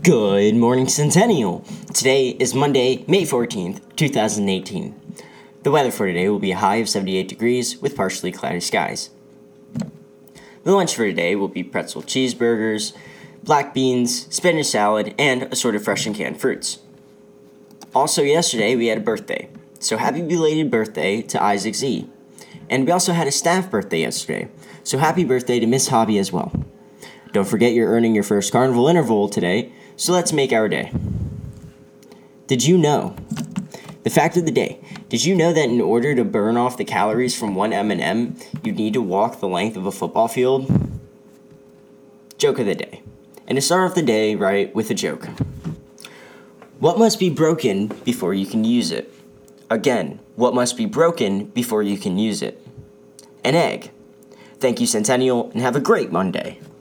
Good morning, Centennial! Today is Monday, May 14th, 2018. The weather for today will be a high of 78 degrees with partially cloudy skies. The lunch for today will be pretzel cheeseburgers, black beans, spinach salad, and assorted fresh and canned fruits. Also, yesterday we had a birthday, so happy belated birthday to Isaac Z. And we also had a staff birthday yesterday, so happy birthday to Miss Hobby as well. Don't forget you're earning your first carnival interval today, so let's make our day. Did you know? The fact of the day. Did you know that in order to burn off the calories from one M&M, you need to walk the length of a football field? Joke of the day. And to start off the day right with a joke. What must be broken before you can use it? Again, what must be broken before you can use it? An egg. Thank you, Centennial, and have a great Monday.